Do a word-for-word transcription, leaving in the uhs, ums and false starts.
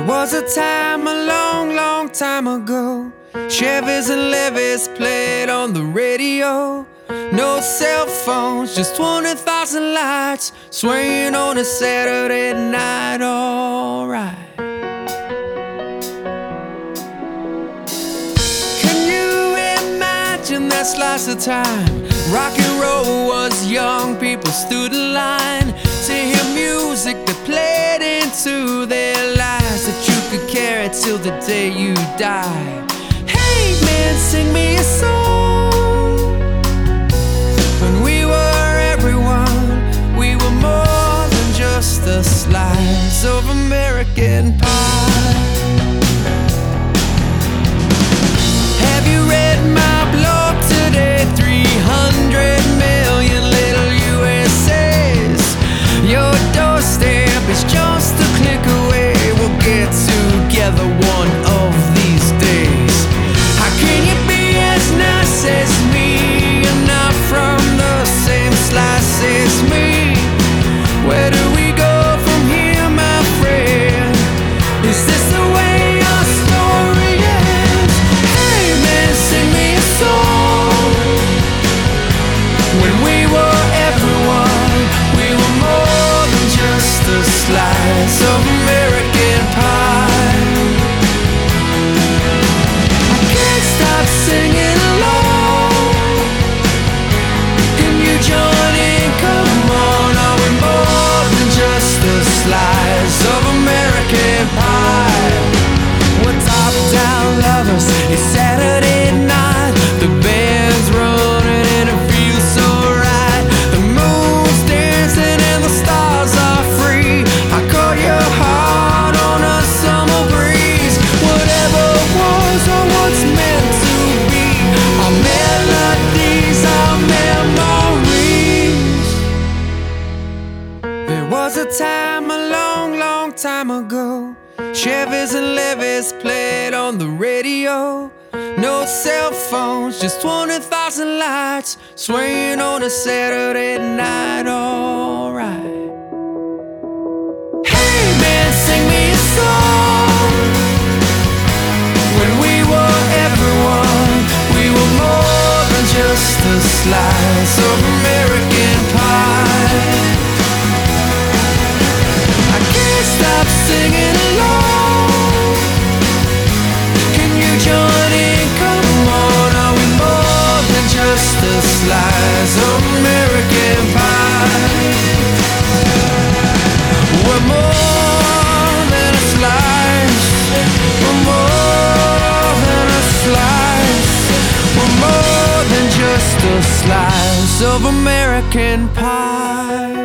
was a time a long, long time ago. Chevys and Levis played on the radio. No cell phones, just twenty thousand lights swaying on a Saturday night, alright. Can you imagine that slice of time? Rock and roll was young, people stood in line to hear music that played into their lives, that you could carry till the day you die. Hey man, sing me a song. When we were everyone, we were more than just a slice of American pie. Have you read my blog today? three hundred million little U S As. Your doorstep is just a click away. We'll get together one of these days. How can you be as nice as me and not from the same slice as me? Where do we go from here, my friend? Is this the way our story ends? Hey man, sing me a song. When we were everyone, we were more than just a slice of American pie. I can't stop singing along. Can you join in? Come on, are we more than just a slice of American pie? We're top-down lovers, it's Saturday night. The band's running and it feels so right. The moon's dancing and the stars are free. I call your heart on a summer breeze. Whatever was or what's meant to be, our melodies, our memories. There was a time a long, long time ago. Chevys and Levis played on the radio. No cell phones, just twenty thousand lights swaying on a Saturday night, alright. Hey man, sing me a song. When we were everyone, we were more than just a slice of American pie. I can't stop singing along. Can you join in? Come on, are we more than just a slice of American pie? We're more than a slice. We're more than a slice. We're more than just a slice of American pie.